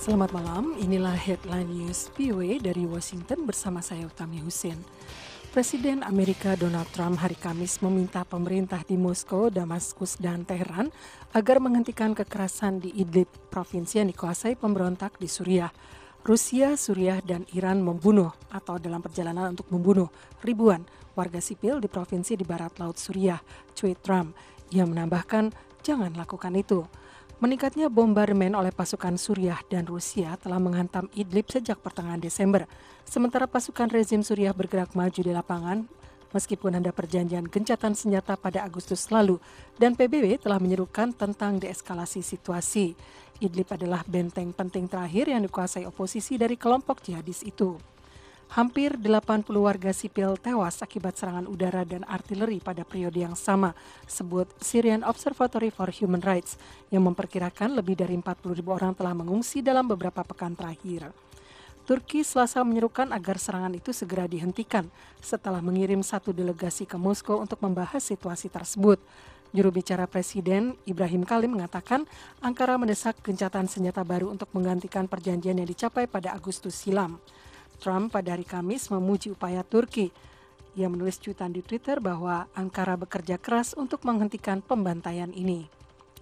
Selamat malam, inilah Headline News VOA dari Washington bersama saya Utami Husin. Presiden Amerika Donald Trump hari Kamis meminta pemerintah di Moskow, Damaskus, dan Teheran agar menghentikan kekerasan di Idlib, provinsi yang dikuasai pemberontak di Suriah. Rusia, Suriah, dan Iran membunuh atau dalam perjalanan untuk membunuh ribuan warga sipil di provinsi di barat laut Suriah, tweet Trump. Ia menambahkan, jangan lakukan itu. Meningkatnya bombardemen oleh pasukan Suriah dan Rusia telah menghantam Idlib sejak pertengahan Desember. Sementara pasukan rezim Suriah bergerak maju di lapangan, meskipun ada perjanjian gencatan senjata pada Agustus lalu, dan PBB telah menyerukan tentang deeskalasi situasi. Idlib adalah benteng penting terakhir yang dikuasai oposisi dari kelompok jihadis itu. Hampir 80 warga sipil tewas akibat serangan udara dan artileri pada periode yang sama, sebut Syrian Observatory for Human Rights, yang memperkirakan lebih dari 40.000 orang telah mengungsi dalam beberapa pekan terakhir. Turki Selasa menyerukan agar serangan itu segera dihentikan setelah mengirim satu delegasi ke Moskow untuk membahas situasi tersebut. Juru bicara Presiden Ibrahim Kalin mengatakan Ankara mendesak gencatan senjata baru untuk menggantikan perjanjian yang dicapai pada Agustus silam. Trump pada hari Kamis memuji upaya Turki. Ia menulis cuitan di Twitter bahwa Ankara bekerja keras untuk menghentikan pembantaian ini.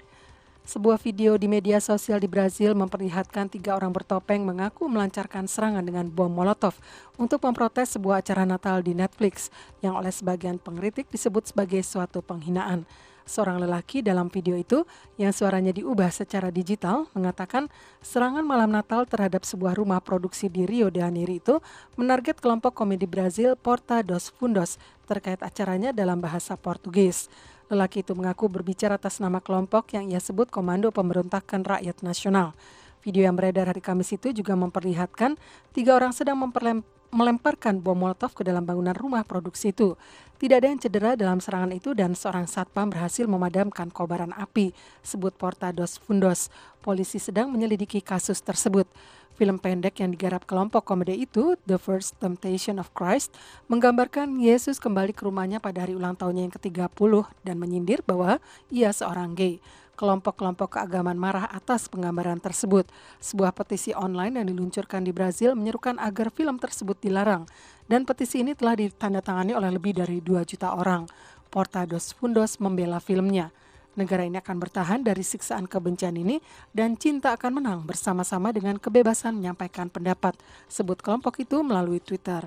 Sebuah video di media sosial di Brazil memperlihatkan 3 orang bertopeng mengaku melancarkan serangan dengan bom Molotov untuk memprotes sebuah acara Natal di Netflix yang oleh sebagian pengkritik disebut sebagai suatu penghinaan. Seorang lelaki dalam video itu yang suaranya diubah secara digital mengatakan serangan malam Natal terhadap sebuah rumah produksi di Rio de Janeiro itu menarget kelompok komedi Brazil Porta dos Fundos terkait acaranya dalam bahasa Portugis. Lelaki itu mengaku berbicara atas nama kelompok yang ia sebut Komando Pemberontakan Rakyat Nasional. Video yang beredar hari Kamis itu juga memperlihatkan 3 orang sedang melemparkan bom Molotov ke dalam bangunan rumah produksi itu. Tidak ada yang cedera dalam serangan itu dan seorang satpam berhasil memadamkan kobaran api, sebut Porta dos Fundos. Polisi sedang menyelidiki kasus tersebut. Film pendek yang digarap kelompok komedi itu, The First Temptation of Christ, menggambarkan Yesus kembali ke rumahnya pada hari ulang tahunnya yang ke-30 dan menyindir bahwa ia seorang gay. Kelompok-kelompok keagamaan marah atas penggambaran tersebut. Sebuah petisi online yang diluncurkan di Brazil menyerukan agar film tersebut dilarang. Dan petisi ini telah ditandatangani oleh lebih dari 2 juta orang. Porta dos Fundos membela filmnya. Negara ini akan bertahan dari siksaan kebencian ini dan cinta akan menang bersama-sama dengan kebebasan menyampaikan pendapat, sebut kelompok itu melalui Twitter.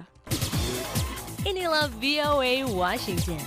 Inilah VOA Washington.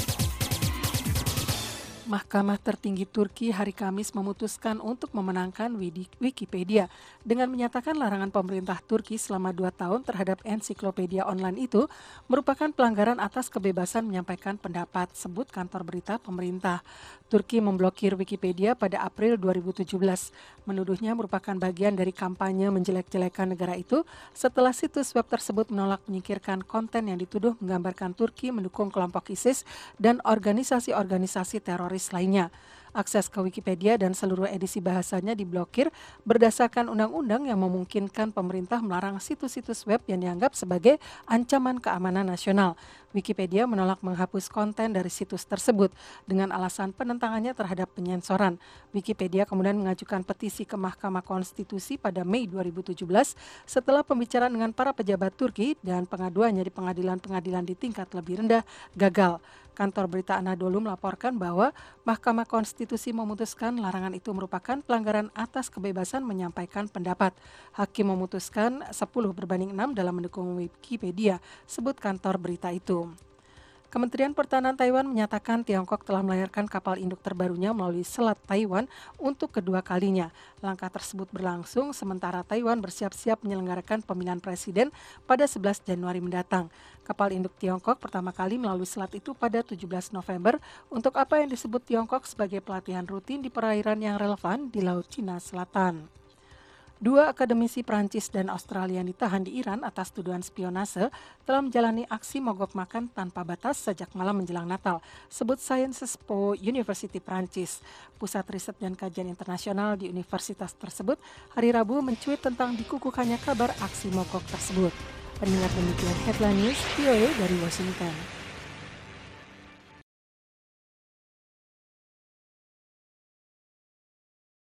Mahkamah tertinggi Turki hari Kamis memutuskan untuk memenangkan Wikipedia dengan menyatakan larangan pemerintah Turki selama 2 tahun terhadap ensiklopedia online itu merupakan pelanggaran atas kebebasan menyampaikan pendapat, sebut kantor berita pemerintah. Turki memblokir Wikipedia pada April 2017, menuduhnya merupakan bagian dari kampanye menjelek-jelekan negara itu setelah situs web tersebut menolak menyingkirkan konten yang dituduh menggambarkan Turki mendukung kelompok ISIS dan organisasi-organisasi teroris lainnya. Akses ke Wikipedia dan seluruh edisi bahasanya diblokir berdasarkan undang-undang yang memungkinkan pemerintah melarang situs-situs web yang dianggap sebagai ancaman keamanan nasional. Wikipedia menolak menghapus konten dari situs tersebut dengan alasan penentangannya terhadap penyensoran. Wikipedia kemudian mengajukan petisi ke Mahkamah Konstitusi pada Mei 2017 setelah pembicaraan dengan para pejabat Turki dan pengaduannya di pengadilan-pengadilan di tingkat lebih rendah gagal. Kantor berita Anadolu melaporkan bahwa Mahkamah Konstitusi memutuskan larangan itu merupakan pelanggaran atas kebebasan menyampaikan pendapat. Hakim memutuskan 10-6 dalam mendukung Wikipedia, sebut kantor berita itu. Kementerian Pertahanan Taiwan menyatakan Tiongkok telah melayarkan kapal induk terbarunya melalui Selat Taiwan untuk kedua kalinya. Langkah tersebut berlangsung sementara Taiwan bersiap-siap menyelenggarakan pemilihan presiden pada 11 Januari mendatang. Kapal induk Tiongkok pertama kali melalui selat itu pada 17 November untuk apa yang disebut Tiongkok sebagai pelatihan rutin di perairan yang relevan di Laut Cina Selatan. 2 akademisi Prancis dan Australia yang ditahan di Iran atas tuduhan spionase telah menjalani aksi mogok makan tanpa batas sejak malam menjelang Natal, sebut Sciences Po University Prancis. Pusat Riset dan Kajian Internasional di universitas tersebut hari Rabu mencuit tentang dikukuhkannya kabar aksi mogok tersebut. Pendengar demikian Headline News VOA dari Washington.